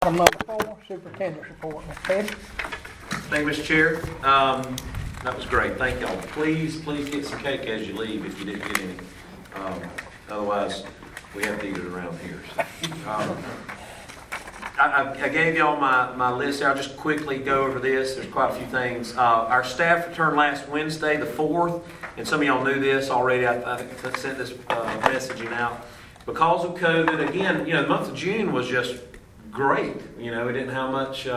Item number 4, superintendent's report. Mr. Petty. Thank you, Mr. Chair. That was great. Thank y'all. Please get some cake as you leave if you didn't get any. Otherwise, we have to eat it around here. I gave y'all my list there. I'll just quickly go over this. There's quite a few things. Our staff returned last Wednesday, the 4th, and some of y'all knew this already. I sent this messaging out. Because of COVID, again, the month of June was just great. We didn't have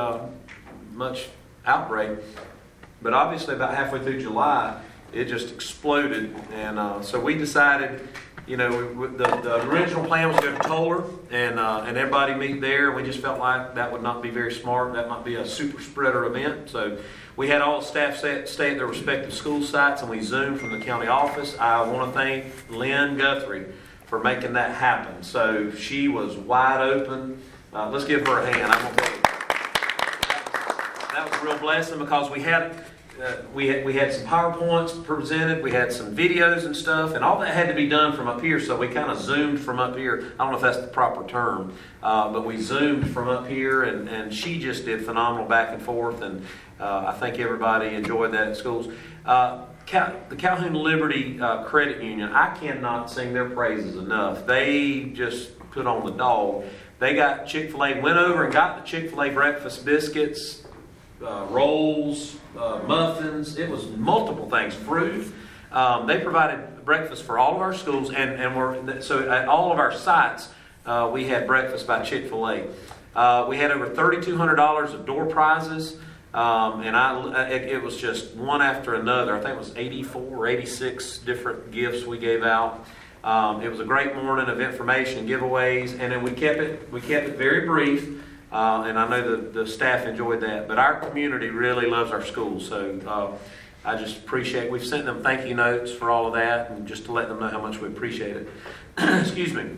much outbreak. But obviously about halfway through July, it just exploded. And so we decided, the original plan was to go to Toller and everybody meet there. We just felt like that would not be very smart. That might be a super spreader event. So we had all the staff stay at their respective school sites, and we Zoomed from the county office. I want to thank Lynn Guthrie for making that happen. So she was wide open. Let's give her a hand. I'm gonna tell you, that was a real blessing because we had some PowerPoints presented, we had some videos and stuff, and all that had to be done from up here. So we kind of Zoomed from up here. I don't know if that's the proper term, but we Zoomed from up here, and she just did phenomenal back and forth, and I think everybody enjoyed that at schools. The Calhoun Liberty Credit Union, I cannot sing their praises enough. They just put on the dog. They got Chick-fil-A, went over and got the Chick-fil-A breakfast biscuits, rolls, muffins. It was multiple things, fruit. They provided breakfast for all of our schools, so at all of our sites, we had breakfast by Chick-fil-A. We had over $3,200 of door prizes. It was just one after another. I think it was 84 or 86 different gifts we gave out. It was a great morning of information, giveaways, and then we kept it very brief. And I know the staff enjoyed that. But our community really loves our schools, so I just appreciate. We've sent them thank you notes for all of that, and just to let them know how much we appreciate it. Excuse me.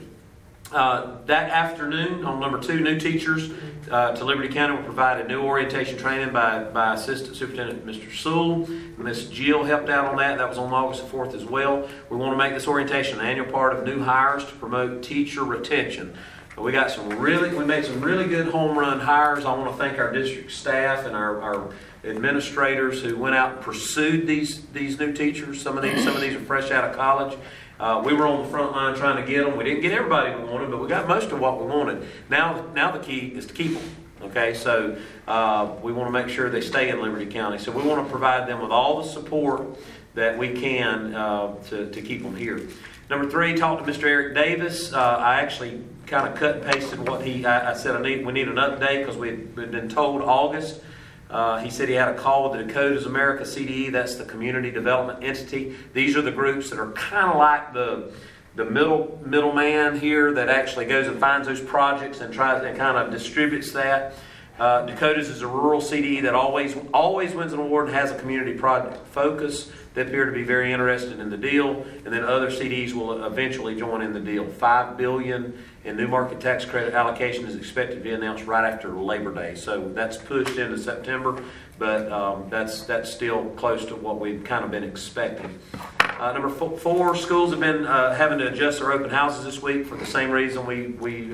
That afternoon, on number 2, new teachers to Liberty County were provided new orientation training by Assistant Superintendent Mr. Sewell. Miss Jill helped out on that. That was on August 4th as well. We want to make this orientation an annual part of new hires to promote teacher retention. We made some really good home run hires. I want to thank our district staff and our administrators who went out and pursued these new teachers. Some of these are fresh out of college. We were on the front line trying to get them. We didn't get everybody we wanted, but we got most of what we wanted. Now the key is to keep them. Okay, so we want to make sure they stay in Liberty County. So we want to provide them with all the support that we can to keep them here. Number 3, talk to Mr. Eric Davis. I actually kind of cut and pasted what I said we need an update because we'd been told August. He said he had a call with the Dakotas America CDE. That's the community development entity. These are the groups that are kind of like the middleman here that actually goes and finds those projects and tries and kind of distributes that. Dakotas is a rural CDE that always wins an award and has a community project focus. They appear to be very interested in the deal, and then other CDs will eventually join in the deal. $5 billion in new market tax credit allocation is expected to be announced right after Labor Day, so that's pushed into September, but that's still close to what we've kind of been expecting. Number 4, schools have been having to adjust their open houses this week for the same reason we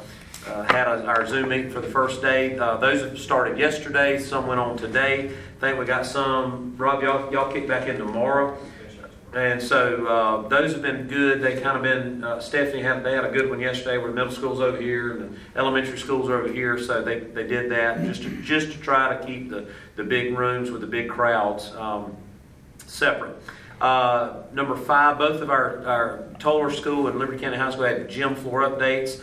had our Zoom meeting for the first day. Those have started yesterday. Some went on today. I think we got some. Rob, y'all kick back in tomorrow. And so those have been good. They kind of been, Stephanie had a good one yesterday where the middle school's over here and the elementary schools are over here. So they did that just to try to keep the big rooms with the big crowds separate. Number 5, both of our Toller School and Liberty County High School had gym floor updates.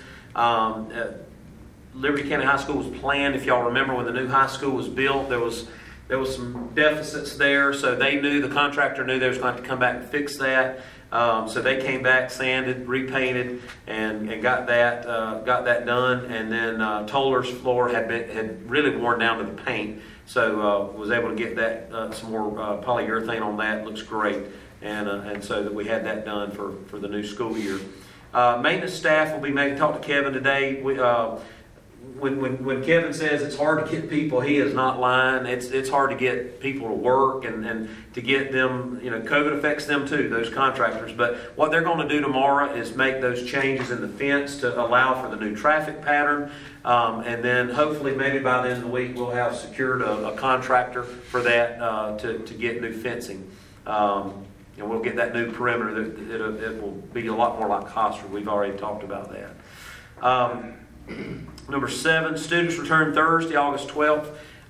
Liberty County High School was planned. If y'all remember when the new high school was built, there was some deficits there, so the contractor knew they was going to have to come back and fix that. So they came back, sanded, repainted, and got that done. And then Toller's floor had really worn down to the paint, so was able to get that some more polyurethane on that. Looks great, and so that we had that done for the new school year. Maintenance staff will be talk to Kevin today. when Kevin says it's hard to get people, he is not lying. It's hard to get people to work and to get them, COVID affects them too, those contractors. But what they're going to do tomorrow is make those changes in the fence to allow for the new traffic pattern. And then hopefully maybe by the end of the week we'll have secured a contractor for that to get new fencing. And we'll get that new perimeter. It will be a lot more like Hofstra. We've already talked about that. Number 7, students return Thursday, August 12th.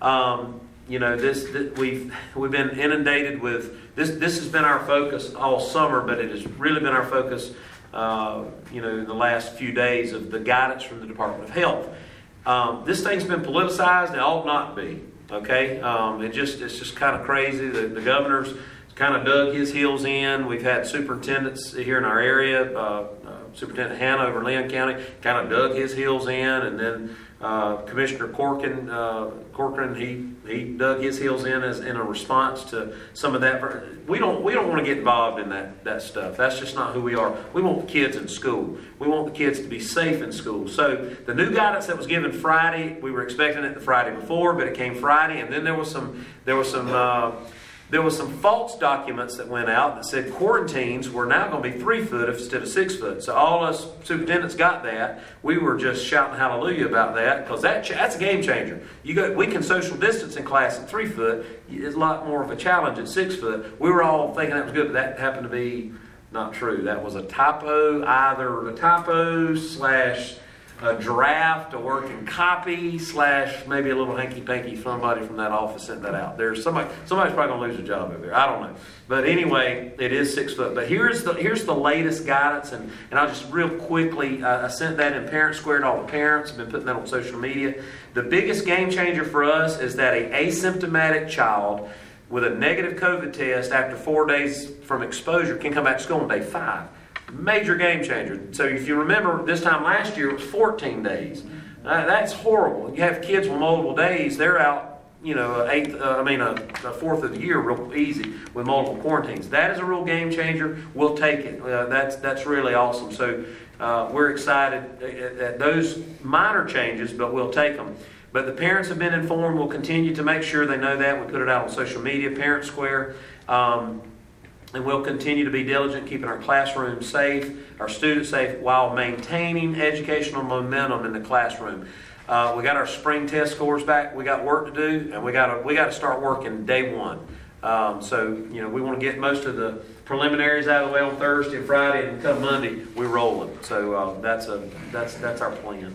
We've been inundated with this. This has been our focus all summer, but it has really been our focus, in the last few days of the guidance from the Department of Health. This thing's been politicized. It ought not be. Okay, it's just kind of crazy. The governor's kind of dug his heels in. We've had superintendents here in our area. Superintendent Hanover in Leon County kind of dug his heels in, and then Commissioner Corcoran he dug his heels in in a response to some of that. We don't want to get involved in that stuff. That's just not who we are. We want the kids in school. We want the kids to be safe in school. So the new guidance that was given Friday, we were expecting it the Friday before, but it came Friday, and then there was some false documents that went out that said quarantines were now going to be 3 foot instead of 6 foot. So all us superintendents got that. We were just shouting hallelujah about that because that's a game changer. We can social distance in class at 3 foot. It's a lot more of a challenge at 6 foot. We were all thinking that was good, but that happened to be not true. That was a typo, either a typo / a draft, a working copy / maybe a little hanky-panky. Somebody from that office sent that out. There's somebody's probably going to lose a job over there. I don't know. But anyway, it is 6 foot. But here's the latest guidance, and I'll just real quickly, I sent that in Parent Square to all the parents. I've been putting that on social media. The biggest game changer for us is that an asymptomatic child with a negative COVID test after 4 days from exposure can come back to school on day 5. Major game changer. So if you remember, this time last year it was 14 days. That's horrible. You have kids with multiple days; they're out, a fourth of the year real easy with multiple quarantines. That is a real game changer. We'll take it. That's really awesome. So we're excited at those minor changes, but we'll take them. But the parents have been informed. We'll continue to make sure they know that. We put it out on social media, Parent Square. And we'll continue to be diligent, keeping our classrooms safe, our students safe, while maintaining educational momentum in the classroom. We got our spring test scores back. We got work to do, and we got to start working day 1. We want to get most of the preliminaries out of the way on Thursday and Friday, and come Monday we're rolling. So that's our plan.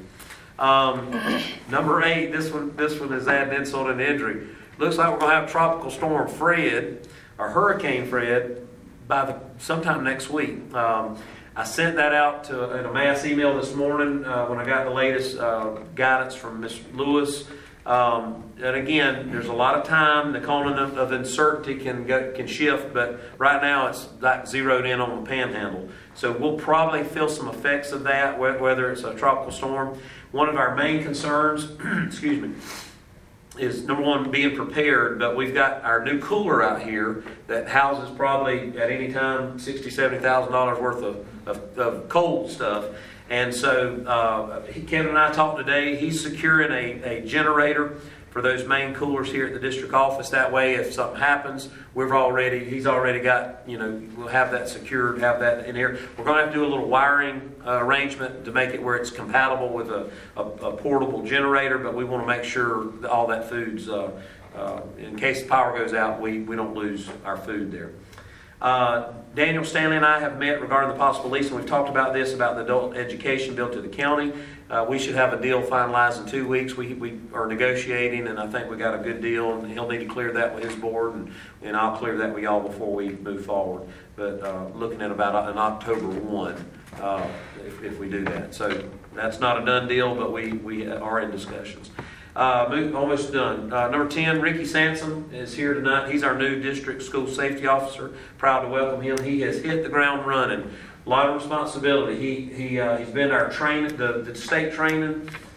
Number 8. This one is adding insult and injury. Looks like we're going to have Tropical Storm Fred or Hurricane Fred by sometime next week. I sent that out in a mass email this morning when I got the latest guidance from Ms. Lewis. And again, there's a lot of time. The cone of uncertainty can shift, but right now it's like zeroed in on the panhandle. So we'll probably feel some effects of that, whether it's a tropical storm. One of our main concerns, excuse me, is number 1, being prepared, but we've got our new cooler out here that houses probably at any time $60,000, $70,000 worth of cold stuff. And so Kevin and I talked today. He's securing a generator for those main coolers here at the district office. That way, if something happens, he's already got, we'll have that secured, have that in here. We're going to have to do a little wiring arrangement to make it where it's compatible with a portable generator, but we want to make sure that all that food's, in case the power goes out, we don't lose our food there. Daniel Stanley and I have met regarding the possible lease, and we've talked about this, about the adult education bill to the county. We should have a deal finalized in 2 weeks. We are negotiating, and I think we got a good deal, and he'll need to clear that with his board, and I'll clear that with y'all before we move forward. But looking at about an October 1 if we do that. So that's not a done deal, but we are in discussions. Almost done. Number 10, Ricky Sansom is here tonight. He's our new district school safety officer. Proud to welcome him. He has hit the ground running. A lot of responsibility. He's been our training, the state training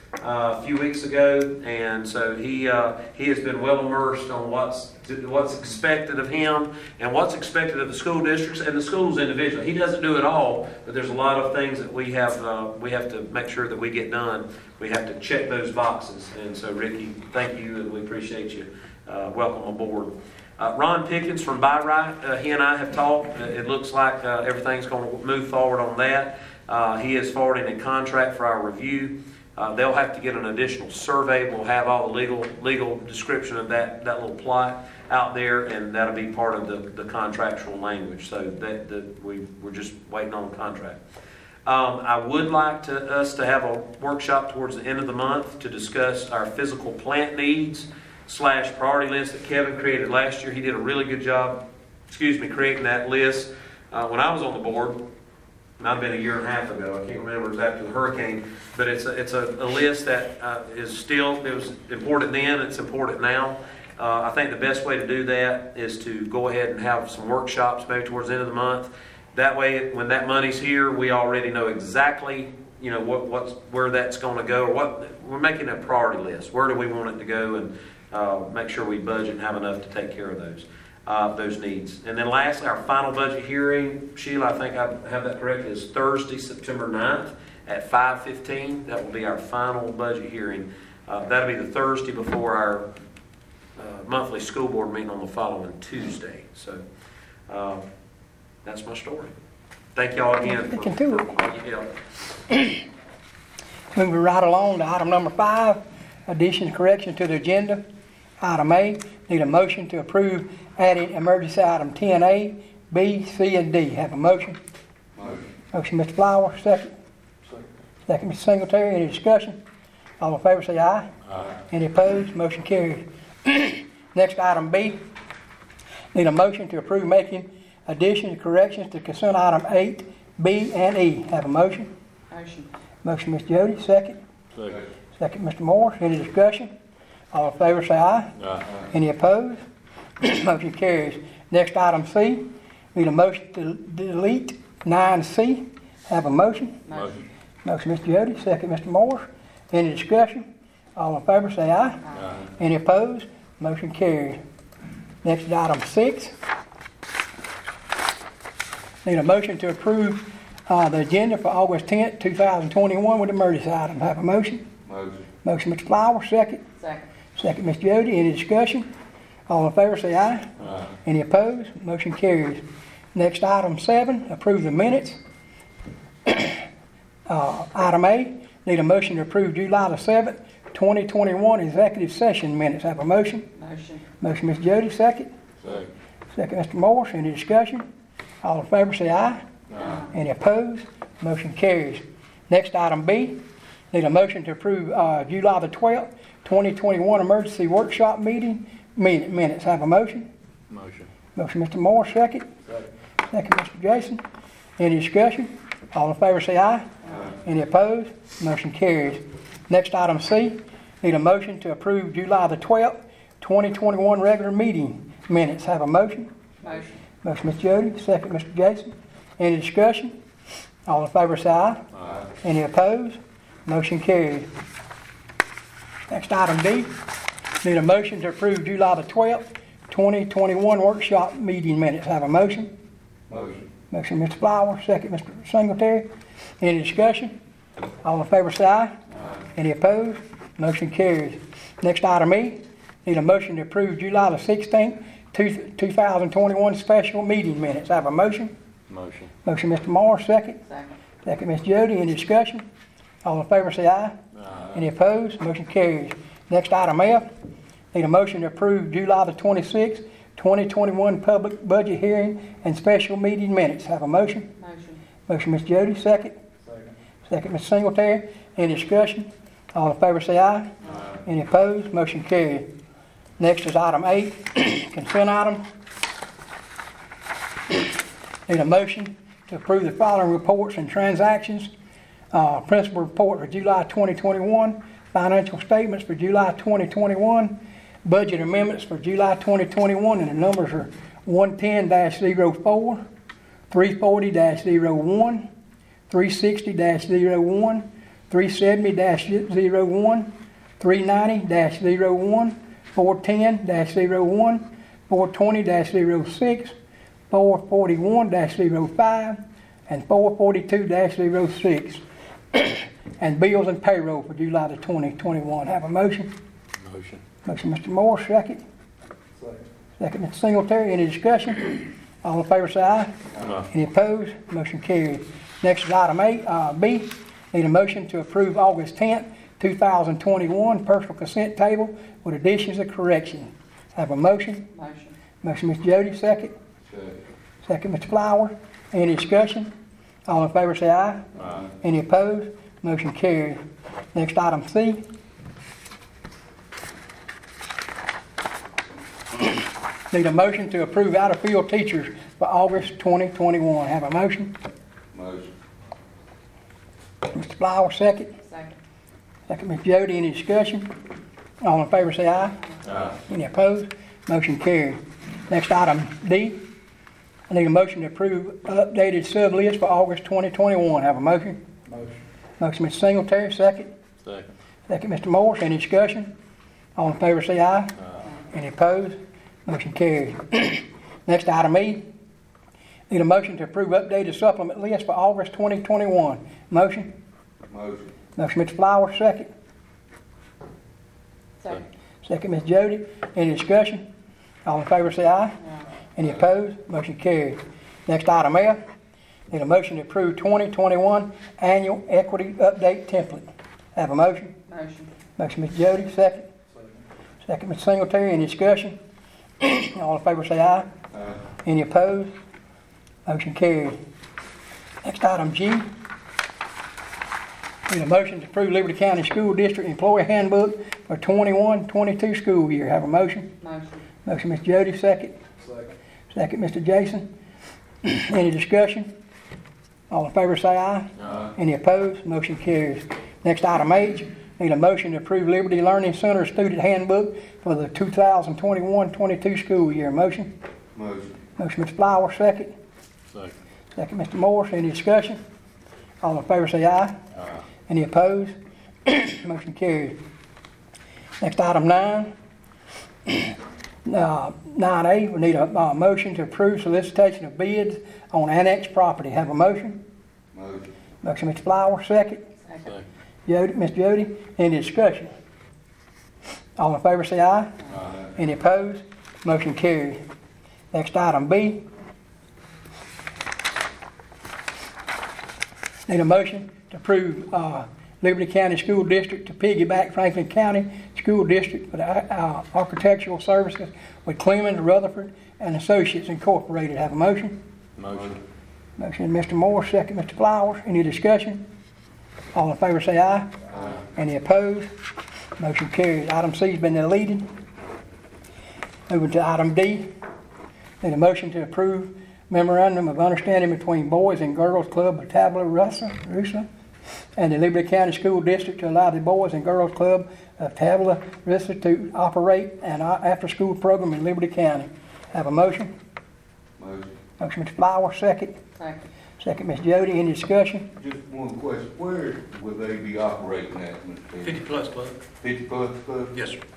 a few weeks ago, and so he has been well immersed on what's expected of him and what's expected of the school districts and the schools individually. He doesn't do it all, but there's a lot of things that we have to make sure that we get done. We have to check those boxes, and so Ricky, thank you, and we appreciate you. Welcome aboard. Ron Pickens from Byright, he and I have talked. It looks like everything's going to move forward on that. He is forwarding a contract for our review. They'll have to get an additional survey. We'll have all the legal description of that little plot out there, and that'll be part of the contractual language. So we're just waiting on the contract. I would like us to have a workshop towards the end of the month to discuss our physical plant needs / priority list that Kevin created last year. He did a really good job, creating that list. When I was on the board, might have been a year and a half ago. I can't remember. It was after the hurricane, but it's a list that is still, it was important then. It's important now. I think the best way to do that is to go ahead and have some workshops maybe towards the end of the month. That way, when that money's here, we already know exactly where that's going to go, or we're making a priority list. Where do we want it to go, and make sure we budget and have enough to take care of those needs. And then lastly, our final budget hearing, Sheila, I think I have that correct, is Thursday, September 9th at 5:15. That will be our final budget hearing. That'll be the Thursday before our monthly school board meeting on the following Tuesday. So that's my story. Thank y'all again for all your help. Moving right along to item number 5, additions, corrections to the agenda. Item A, need a motion to approve adding emergency item 10A, B, C, and D. Have a motion? Motion, Mr. Flower, second. Second, Mr. Singletary. Any discussion? All in favor say aye. Aye. Any opposed? Motion carries. Next, item B, need a motion to approve making additions and corrections to consent item 8, B, and E. Have a motion? Motion, Mr. Jody, second. Second, Mr. Morris. Any discussion? All in favor say aye. Aye. Any opposed? Motion carries. Next, item C. Need a motion to delete 9C. Have a motion? Motion, Mr. Jody. Second, Mr. Morris. Any discussion? All in favor say aye. Aye. Any opposed? Motion carries. Next, item 6. Need a motion to approve the agenda for August 10th, 2021 with emergency items. Have a motion? Motion, Mr. Flower. Second. Second, Ms. Jody. Any discussion? All in favor say aye. Aye. Any opposed? Motion carries. Next, item 7, approve the minutes. Item A, need a motion to approve July the 7th, 2021 executive session minutes. Have a motion? Motion, Ms. Jody. Second. Second, Mr. Morris. Any discussion? All in favor say aye. Aye. Any opposed? Motion carries. Next, item B, need a motion to approve July the 12th, 2021 emergency workshop meeting minutes. Have a motion? Motion, Mr. Moore. Second. Second, Mr. Jason. Any discussion? All in favor say aye. Aye. Any opposed? Motion carries. Next, item C, need a motion to approve July the 12th, 2021 regular meeting minutes. Have a motion? Motion, Mr. Jody. Second, Mr. Jason. Any discussion? All in favor say aye. Aye. Any opposed? Motion carries. Next, item D. Need a motion to approve July the 12th, 2021 workshop meeting minutes. Have a motion? Motion, Mr. Flower. Second, Mr. Singletary. Any discussion? All in favor say aye. Aye. Any opposed? Motion carries. Next, item E. Need a motion to approve July the 16th, 2021 special meeting minutes. Have a motion? Motion, Mr. Morris. Second. Second, Ms. Jody. Any discussion? All in favor say aye. Aye. Any opposed? Motion carries. Next, item F. Need a motion to approve July the 26th, 2021 public budget hearing and special meeting minutes. Have a motion? Motion, Ms. Jody. Second. Second, Mr. Singletary. Any discussion? All in favor say aye. Aye. Any opposed? Motion carries. Next is item 8, consent item. Need a motion to approve the following reports and transactions. Principal report for July 2021, financial statements for July 2021, budget amendments for July 2021, and the numbers are 110-04, 340-01, 360-01, 370-01, 390-01, 410-01, 420-06, 441-05, and 442-06. And bills and payroll for July the 2021. Have a motion? Motion. Motion, Mr. Moore, second. Second, Mr. Singletary. Any discussion? All in favor say aye. Aye. Any opposed? Motion carried. Next is item B. Need a motion to approve August 10th, 2021 personal consent table with additions and corrections. Have a motion? Motion. Motion, Ms. Jody, second. Second, Mr. Flower. Any discussion? All in favor say aye. Aye. Any opposed? Motion carried. Next, item C. Need a motion to approve out-of-field teachers for August 2021. Have a motion? Motion. Mr. Flower, second. Second. Second, Ms. Jody. Any discussion? All in favor say aye. Aye. Any opposed? Motion carried. Next, item D. I need a motion to approve updated sub-list for August 2021. Have a motion? Motion. Motion, Mr. Singletary, second. Second. Second, Mr. Morris. Any discussion? All in favor say aye. Aye. Any opposed? Motion carried. Next, item E. Need a motion to approve updated supplement list for August 2021. Motion? Motion. Motion, Mr. Flowers, second. Second. Second, Ms. Jody. Any discussion? All in favor say aye. Any opposed? Motion carried. Next, item F. Need a motion to approve 2021 annual equity update template. Have a motion? Motion. Motion, Ms. Jody, second. Second, Mr. Singletary. Any discussion? All in favor say aye. Aye. Any opposed? Motion carried. Next, item G. Need a motion to approve Liberty County School District Employee Handbook for 21-22 school year. Have a motion? Motion. Motion, Ms. Jody, second. Second. Second, Mr. Jason. Any discussion? All in favor say aye. Aye. Any opposed? Motion carries. Next, item H. Need a motion to approve Liberty Learning Center Student Handbook for the 2021-22 school year. Motion? Motion. Motion, Mr. Flower, second. Second. Second, Mr. Morris. Any discussion? All in favor say aye. Aye. Any opposed? Motion carries. Next, item 9. 9A, we need a motion to approve solicitation of bids on annexed property. Have a motion? Motion. Motion, Mr. Flower, second. Second. Jody, Ms. Jody, any discussion? All in favor say aye. Aye. Any opposed? Motion carries. Next, item B. Need a motion to approve Liberty County School District to piggyback Franklin County School District for the architectural services with Clemens, Rutherford, and Associates Incorporated. Have a motion? Motion. Motion, Mr. Moore, second, Mr. Flowers. Any discussion? All in favor say aye. Aye. Any opposed? Motion carries. Item C has been deleted. Moving to item D. Need a motion to approve memorandum of understanding between Boys and Girls Club of Tabula Rasa and the Liberty County School District to allow the Boys and Girls Club of Tabula Rasa to operate an after-school program in Liberty County. Have a motion? Motion. Motion, Mr. Flowers, second. Second. Second, Ms. Jody. Any discussion? Just one question. Where will they be operating at, Mr. Perry? 50 plus club. 50 plus club? Yes, sir.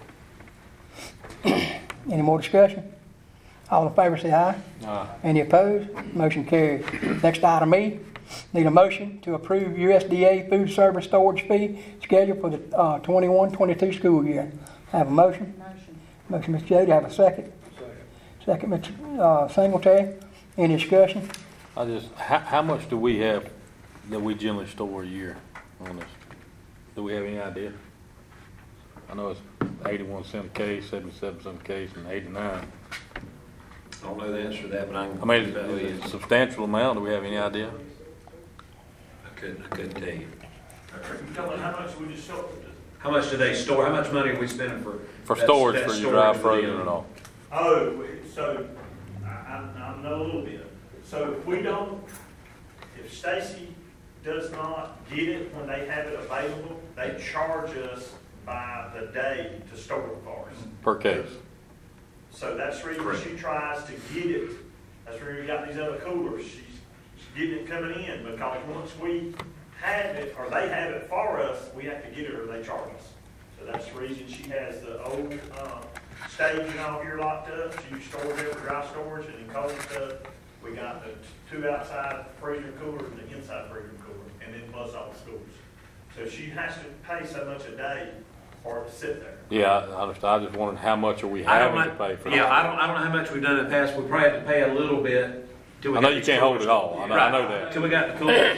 Any more discussion? All in favor say aye. Aye. Any opposed? Motion carries. Next, item E. Need a motion to approve USDA food service storage fee schedule for the 21-22 school year. Have a motion? Motion. Motion, Ms. Jody. Have a second? Second, Mr. Singletary. Any discussion? How much do we have that we generally store a year on this? Do we have any idea? I know it's 81 cents a case, 77 cents a case, and 89. I don't know the answer to that, but I mean, is it a substantial amount? Do we have any idea? I couldn't tell you. Tell me how much we just sold. How much do they store? How much money are we spending for Storage that for your dry storage frozen and all? Oh, so I know a little bit. So if Stacy does not get it when they have it available, they charge us by the day to store it for us. Per case? So that's the reason Correct. she tries to get it. That's where we got these other coolers. She's getting it coming in because once we have it, or they have it for us, we have to get it or they charge us. So that's the reason she has the old, stage and all here locked up. She stores it for dry storage and then cold stuff. We got the two outside freezer coolers and the inside freezer cooler, and then plus all the schools. So she has to pay so much a day for it to sit there. Yeah, I understand. I just wondered how much are we I don't having to know, pay for yeah, that? I don't know how much we've done in the past. We probably had to pay a little bit. Till we I know got you these can't hold it coolers. all. I know that. Till we got the coolers.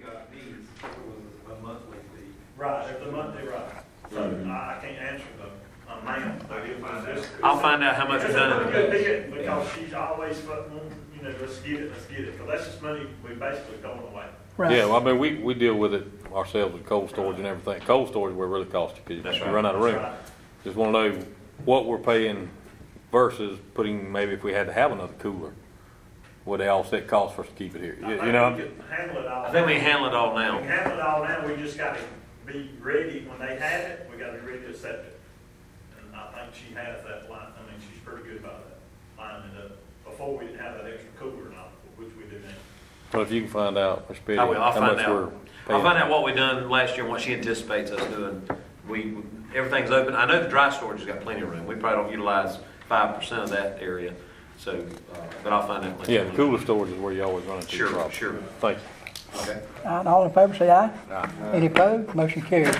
Right, there's a monthly, right. So I can't answer the amount, but it was just. I'll find out how much we've done in the It's a past. good bid, because she's always fucking, let's get it, because that's just money we basically throwing away. Right. Yeah, well, I mean, we deal with it ourselves with cold storage and everything. Cold storage where it really costs you because That's you right. run out of room. That's right. Just want to know what we're paying versus putting, maybe if we had to have another cooler, would they offset costs for us to keep it here? You know? I think we can handle it all. I think we can handle it all We now. can handle it all now, we just gotta be ready, when they have it, we gotta be ready to accept it. And I think she has that line, I mean, she's pretty good about that, lining it up. Before we didn't have that extra cooler and all, which we do now. So if you can find out, Mr. Petty, I will. I'll how find much we're out. paying. I'll find out what we done last year and what she anticipates us doing. Everything's open. I know the dry storage has got plenty of room. We probably don't utilize 5% of that area. So, but I'll find out. Yeah, the cooler storage is where you always run into Sure, problems. sure. Thank you. Okay. All right, all in favor, say aye. Aye. Any opposed? Motion carries.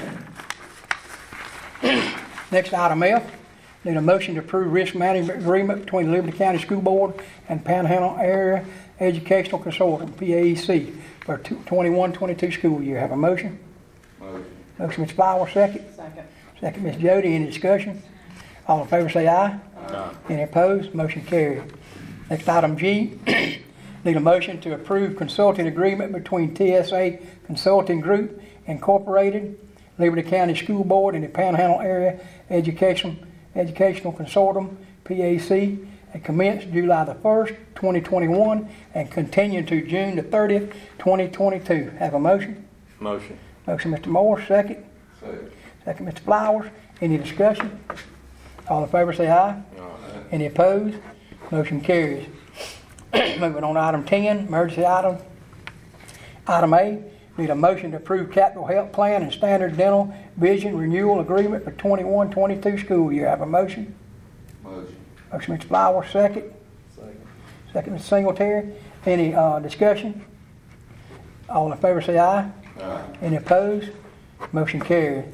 Next, item F, need a motion to approve risk management agreement between Liberty County School Board and Panhandle Area Educational Consortium, PAEC, for 21-22 school year. Have a motion? Motion. Motion, Mr. Flowers, second. Second. Second, Ms. Jody. Any discussion? All in favor, say aye. Aye. Any opposed? Motion carried. Next, item G, need a motion to approve consulting agreement between TSA Consulting Group Incorporated, Liberty County School Board, and the Panhandle Area Educational Consortium, PAC, and commenced July the 1st, 2021, and continue to June the 30th, 2022. Have a motion? Motion. Motion, Mr. Moore, second. Second. Second, Mr. Flowers. Any discussion? All in favor, say aye. Any opposed? Motion carries. Moving on to item 10, emergency item. Item A, need a motion to approve capital health plan and standard dental vision renewal agreement for 21-22 school year. Have a motion? Motion. Motion, Mr. Flowers, second. Second. Second, Mr. Singletary. Any discussion? All in favor, say aye. Aye. Any opposed? Motion carried.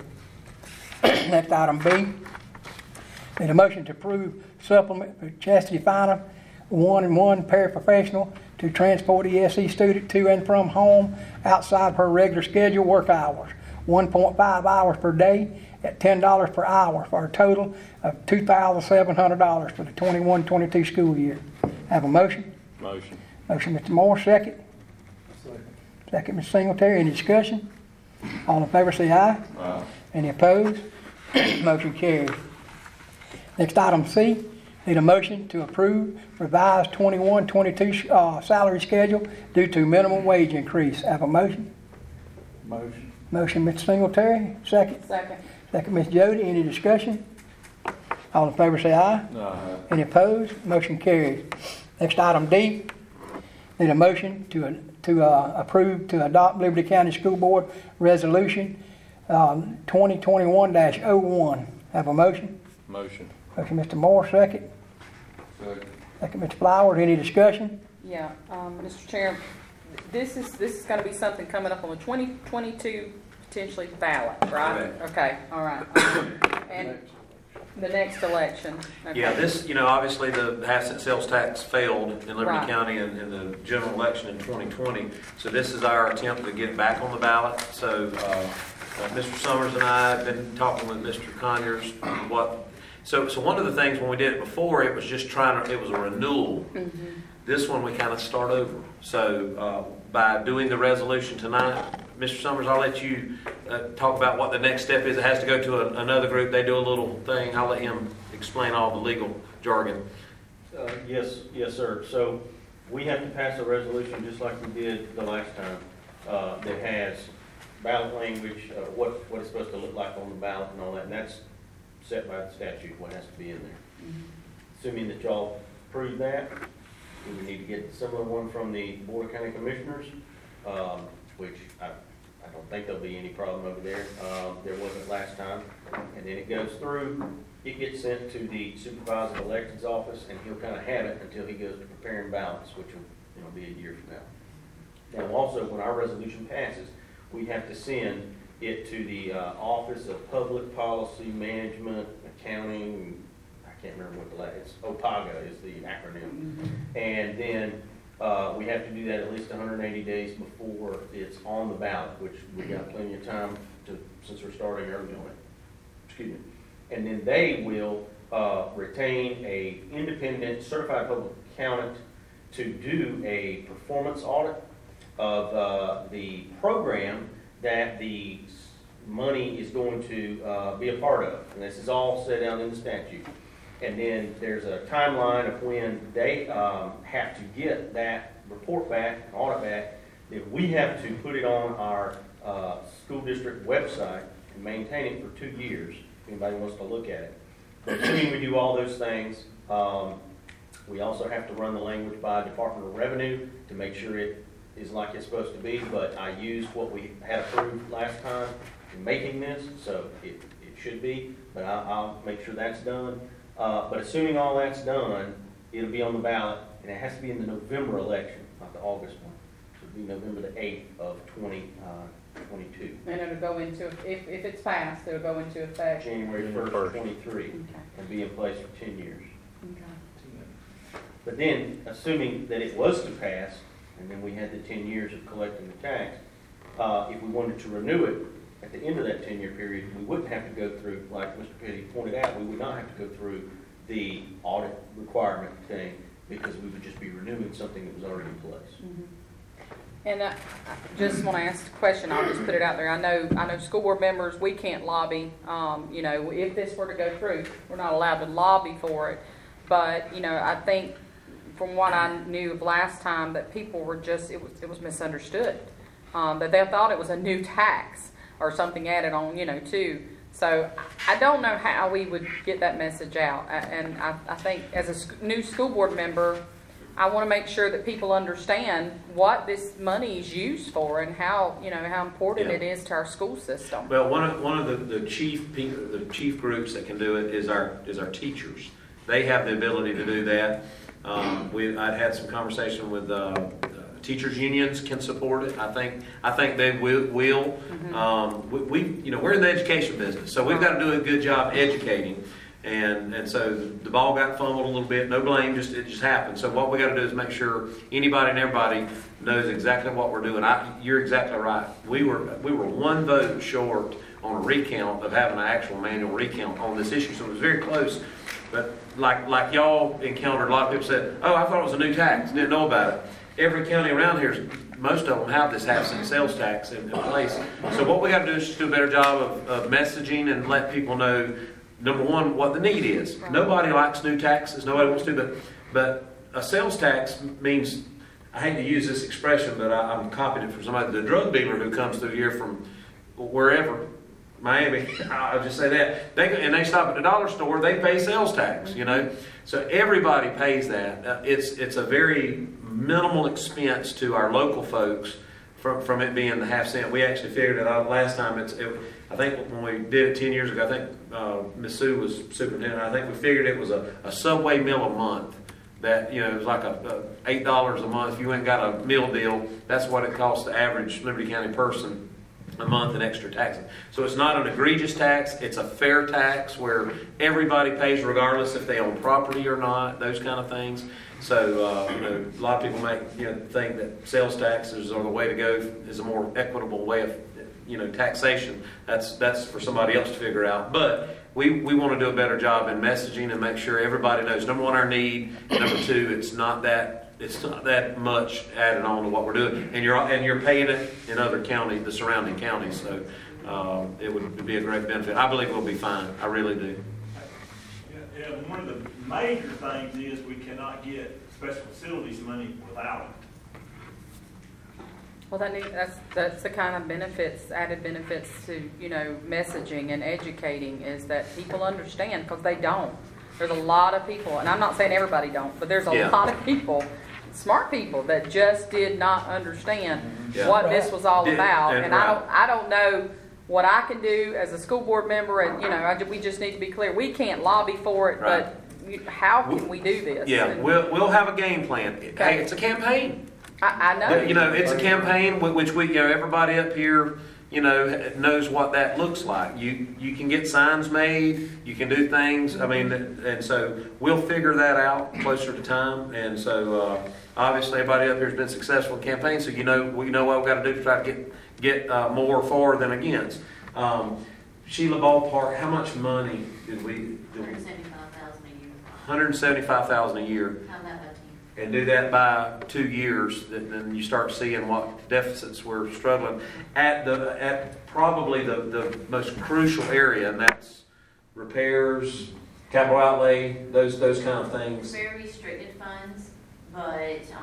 Next, item B. Need a motion to approve supplement for Chastity Finer, 1-1 paraprofessional to transport ESE student to and from home outside her regular schedule work hours, 1.5 hours per day at $10 per hour for a total of $2,700 for the 21-22 school year. Have a motion? Motion. Motion, Mr. Moore, second. Second, Mr. Singletary. Any discussion? All in favor, say aye. Aye. Any opposed? Motion carried. Next, item C, need a motion to approve revised 21-22 salary schedule due to minimum wage increase. Have a motion? Motion. Motion, Mr. Singletary, second. Second. Second, Ms. Jody. Any discussion? All in favor, say aye. Aye. Any opposed? Motion carried. Next, item D, need a motion to approve to adopt Liberty County School Board Resolution 2021-01. Have a motion? Motion. Motion, Mr. Moore, second. Second. Second, Mr. Flowers. Any discussion? Yeah, Mr. Chair, this is gonna be something coming up on the 2022 potentially ballot, right? Okay, all right. And the next election. Okay. Yeah, this, obviously the half-cent sales tax failed in Liberty Right. County in the general election in 2020. So this is our attempt to get it back on the ballot. So Mr. Summers and I have been talking with Mr. Conyers. So one of the things when we did it before, it was just it was a renewal. Mm-hmm. This one, we kind of start over. So by doing the resolution tonight, Mr. Summers, I'll let you talk about what the next step is. It has to go to another group. They do a little thing. I'll let him explain all the legal jargon. Yes, sir. So we have to pass a resolution just like we did the last time that has ballot language, what it's supposed to look like on the ballot and all that, and that's set by the statute, what has to be in there. Assuming that y'all approve that, we would need to get a similar one from the Board of County Commissioners, which I I don't think there'll be any problem over there. There wasn't last time. And then it goes through, it gets sent to the supervisor of elections office, and he'll kind of have it until he goes to preparing ballots, which will, be a year from now. Now, also, when our resolution passes, we have to send it to the Office of Public Policy Management, Accounting, I can't remember what it's OPAGA is the acronym. And then we have to do that at least 180 days before it's on the ballot, which we got plenty of time to, since we're starting early on it. Excuse me. And then they will retain a independent certified public accountant to do a performance audit of the program that the money is going to be a part of. And this is all set out in the statute. And then there's a timeline of when they have to get that report back, audit back, that we have to put it on our school district website and maintain it for 2 years, if anybody wants to look at it. But assuming we do all those things, we also have to run the language by Department of Revenue to make sure it is like it's supposed to be, but I used what we had approved last time in making this, so it should be, but I'll make sure that's done. But assuming all that's done, it'll be on the ballot, and it has to be in the November election, not the August one. So it'll be November the 8th of 2022. And it'll go into, if it's passed, it'll go into effect. January 1st, 23, Okay. and be in place for 10 years. Okay. But then, assuming that it was to pass, and then we had the 10 years of collecting the tax, if we wanted to renew it at the end of that 10-year period, we wouldn't have to go through, like Mr. Petty pointed out, we would not have to go through the audit requirement thing, because we would just be renewing something that was already in place. And I just want to ask a question. I'll just put it out there. I know school board members, we can't lobby. If this were to go through, we're not allowed to lobby for it. But, I think from what I knew of last time, that people were just, it was misunderstood. That they thought it was a new tax or something added on, too. So I don't know how we would get that message out. And I think as a new school board member, I want to make sure that people understand what this money is used for and how important it is to our school system. Well, one of the chief groups that can do it is our teachers. They have the ability to do that. I'd had some conversation with teachers unions can support it. I think they will. We're in the education business, so we've got to do a good job educating. And so the ball got fumbled a little bit. No blame, it just happened. So what we got to do is make sure anybody and everybody knows exactly what we're doing. You're exactly right. We were one vote short on a recount of having an actual manual recount on this issue, so it was very close. But like y'all encountered, a lot of people said, "Oh, I thought it was a new tax. Didn't know about it." Every county around here, most of them have this half-cent sales tax in place. So what we got to do is just do a better job of messaging and let people know. Number one, what the need is. Right. Nobody likes new taxes. Nobody wants to, but a sales tax means, I hate to use this expression, but I'm copying it from somebody, the drug dealer who comes through here from wherever, Miami, I'll just say that. They stop at the dollar store, they pay sales tax, So everybody pays that. It's a very minimal expense to our local folks from it being the half cent. We actually figured it out last time. I think when we did it 10 years ago, I think Miss Sue was superintendent. I think we figured it was a Subway meal a month. That it was like a $8 a month. If you went and got a meal deal, that's what it costs the average Liberty County person a month in extra taxes. So it's not an egregious tax. It's a fair tax where everybody pays regardless if they own property or not. Those kind of things. So a lot of people might think that sales taxes are the way to go. Is a more equitable way of taxation. That's for somebody else to figure out. But we want to do a better job in messaging and make sure everybody knows, number one, our need. Number two, it's not that much added on to what we're doing, and you're paying it in other counties, the surrounding counties. So it would be a great benefit. I believe we'll be fine. I really do. Yeah, one of the major things is we cannot get special facilities money without it. Well, that's the kind of added benefits to messaging and educating, is that people understand, because they don't. There's a lot of people, and I'm not saying everybody don't, but there's a lot of people smart people that just did not understand Yeah. what this was all Did- about. and And I don't know what I can do as a school board member, and, you know, we just need to be clear, we can't lobby for it, Right. but how can we do this? Yeah, And we'll have a game plan. Hey, it's a campaign. I know. You know, it's a campaign which we, you know, everybody up here, you know, knows what that looks like. You can get signs made, you can do things, I mean, and so we'll figure that out closer to time. And so, obviously, everybody up here has been successful in campaigns, so you know what we've got to do to try to get more for than against. Sheila, ballpark, how much money did we? 175,000 a year. 175,000 a year. How about that to you? And do that by 2 years, then you start seeing what deficits we're struggling at probably the most crucial area, and that's repairs, capital outlay, those kind of things. Very restricted funds, but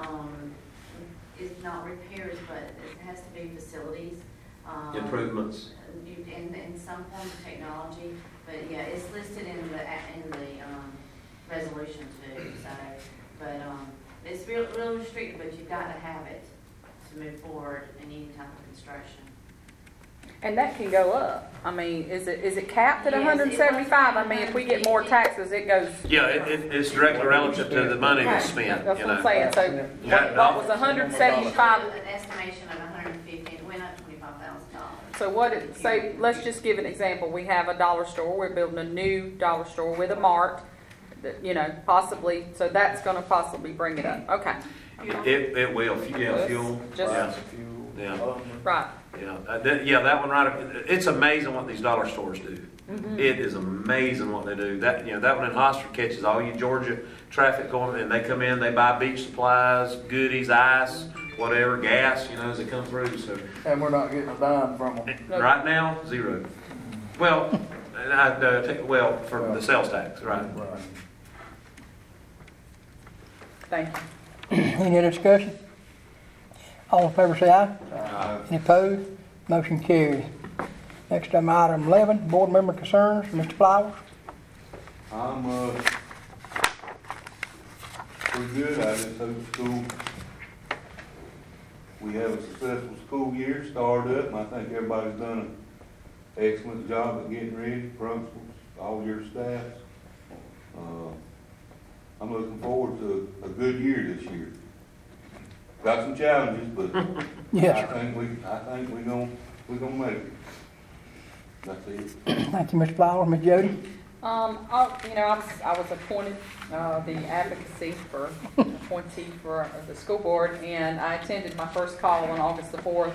it's not repairs, but it has to be facilities. Improvements. In some form of technology, but yeah, it's listed in the resolution too, so, but it's real restricted, but you've got to have it to move forward in any type of construction. And that can go up. I mean, is it capped at Yes, it was 175? I mean, if we get more 150. taxes, it goes. Yeah, it's directly relative to the money that's spent, That's you what I'm know. saying. So Yeah, what was 175? An estimation of 150, it went up $25,000. So so let's just give an example. We have a dollar store. We're building a new dollar store with a mart, you know, possibly. So that's going to possibly bring it up. Okay. It will, yeah, fuel. Just- Yeah. Right. Yeah, that one right. It's amazing what these dollar stores do. It is amazing what they do. That one in Hostler catches all you Georgia traffic going, and they come in, they buy beach supplies, goodies, ice, whatever, gas, as they come through. So And we're not getting a dime from them. right now, zero. Well, for the sales tax, right? Thank you. Any other discussion? All in favor say aye. Any opposed? Motion carries. Next item 11, board member concerns. Mr. Flowers. I'm, pretty good. I just hope school, we have a successful school year, started up, and I think everybody's done an excellent job at getting ready, principals, all your staffs. I'm looking forward to a good year this year. Got some challenges, but Yes, I think we're gonna make it. That's it. thank you, Mr. Flowers. Ms. Jody. I was appointed the advocacy appointee for the school board, and I attended my first call on August the 4th.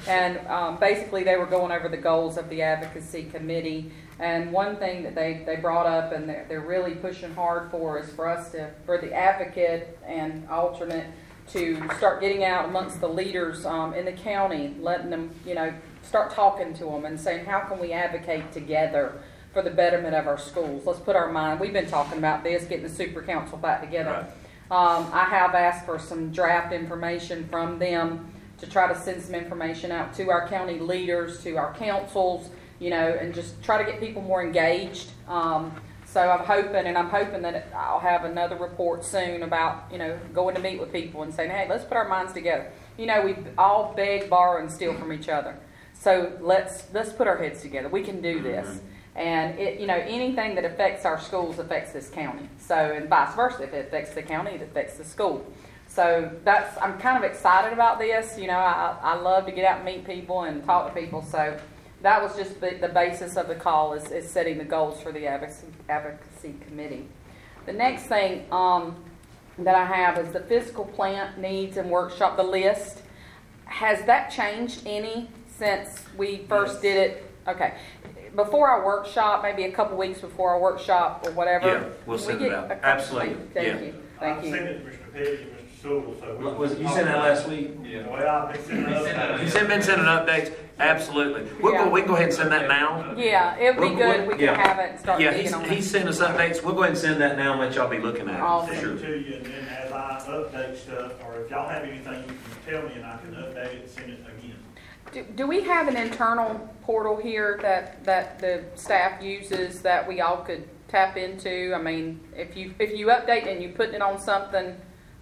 And basically, they were going over the goals of the advocacy committee. And one thing that they brought up, and they're really pushing hard for, is for the advocate and alternate to start getting out amongst the leaders in the county, letting them, start talking to them and saying, how can we advocate together for the betterment of our schools? Let's put our mind, we've been talking about this, getting the super council back together. Right. I have asked for some draft information from them to try to send some information out to our county leaders, to our councils, and just try to get people more engaged. So I'm hoping that I'll have another report soon about, going to meet with people and saying, hey, let's put our minds together. We all beg, borrow, and steal from each other. So let's put our heads together. We can do this. And anything that affects our schools affects this county. So, and vice versa, if it affects the county, it affects the school. So I'm kind of excited about this. I love to get out and meet people and talk to people. So that was just the basis of the call is setting the goals for the advocacy committee. The next thing that I have is the physical plant needs and workshop, the list. Has that changed any since we first did it? Okay. Before our workshop, maybe a couple weeks before our workshop or whatever. Yeah, we'll send it out. Absolutely. Thank you. I've sent it to Mr. Petty and Mr. Sewell, so. You sent that last week? Yeah. Well, I've been sending it. You been sending updates? Absolutely. We can go ahead and send that now. Yeah, it would be good. We can yeah. have it and start digging on it. He's sending us updates. We'll go ahead and send that now and let y'all be looking at it. Awesome. For sure. Send it to you, and then as I update stuff, or if y'all have anything, you can tell me and I can update it and send it again. Do we have an internal portal here that the staff uses that we all could tap into? I mean, if you update and you're putting it on something,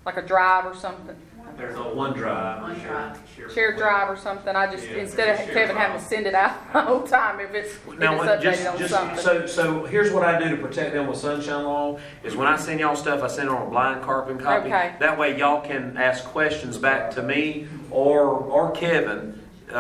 like a drive or something? There's a OneDrive. Shared drive or something? I just, instead of Kevin having to send it out the whole time, if it's Now, updated on something. so here's what I do to protect them with Sunshine Law, is when I send y'all stuff, I send it on a blind carbon copy. Okay. That way y'all can ask questions back to me or Kevin,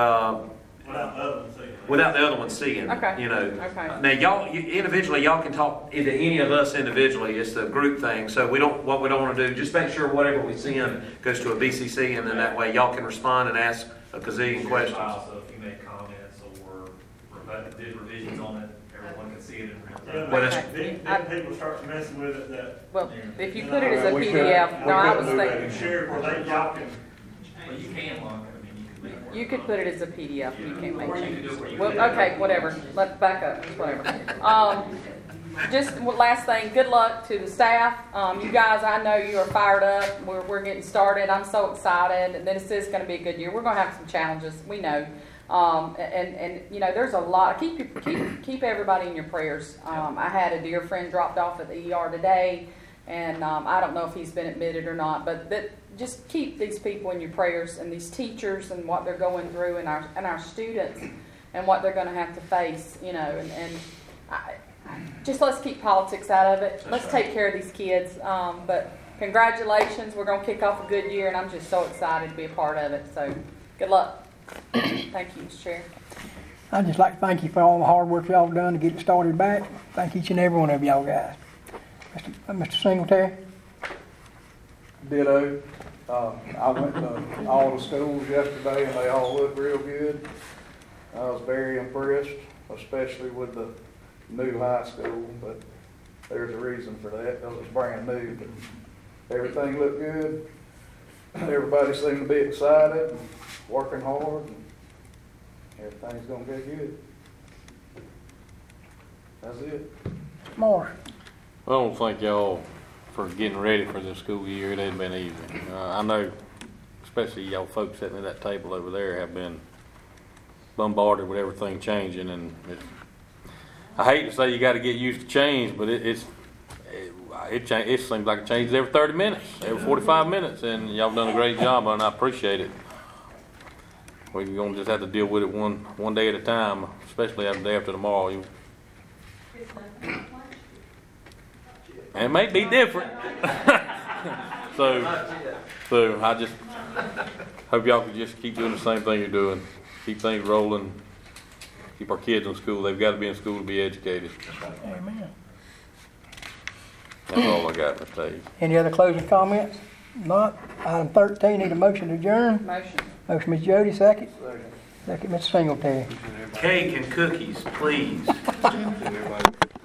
without the other one seeing. Okay. You know. Okay. Now y'all, individually, y'all can talk to any of us individually. It's the group thing. So what we don't want to do, just make sure whatever we send goes to a BCC, and then that way y'all can respond and ask a gazillion questions. So if you make comments or did revisions on it, everyone can see it in real time. Well, that's- Then people start messing with it, that Well, if you put it as a We PDF, couldn't- no, I we was couldn't do that. thinking, share where y'all can. Well, you can log it, I mean, you can make it work. you could put it as a PDF, you can't make Or you can changes. do it where you Well, can- okay, whatever, let's back up, just whatever. Just one last thing, good luck to the staff. You guys, I know you are fired up, we're getting started, I'm so excited, and this is gonna be a good year. We're gonna have some challenges, we know. And you know, there's a lot, keep everybody in your prayers. I had a dear friend dropped off at the ER today, and I don't know if he's been admitted or not, but just keep these people in your prayers, and these teachers and what they're going through, and our students and what they're going to have to face, you know, just let's keep politics out of it. Let's take care of these kids. But congratulations, we're going to kick off a good year, and I'm just so excited to be a part of it. So good luck. Thank you, Mr. Chair. I'd just like to thank you for all the hard work y'all done to get it started back. Thank each and every one of y'all guys. Mr. Singletary? Ditto. I went to all the schools yesterday and they all look real good. I was very impressed, especially with the new high school, but there's a reason for that, because it's brand new, but everything looked good. Everybody seemed to be excited and working hard, and everything's gonna get good. That's it. Morris? I don't thank y'all for getting ready for this school year. It ain't been easy. I know, especially y'all folks sitting at that table over there have been bombarded with everything changing, and I hate to say you got to get used to change, but it seems like it changes every 30 minutes, every 45 minutes, and y'all done a great job, and I appreciate it. We're gonna just have to deal with it one day at a time, especially after the day after tomorrow. And it may be different. So I just hope y'all can just keep doing the same thing you're doing. Keep things rolling. Keep our kids in school. They've got to be in school to be educated. Amen. That's all I got to tell you. Any other closing comments? Not. Item 13, need a motion to adjourn. Motion. Motion, Ms. Jody, second. Second, Mr. Singletary. Cake and cookies, please. Everybody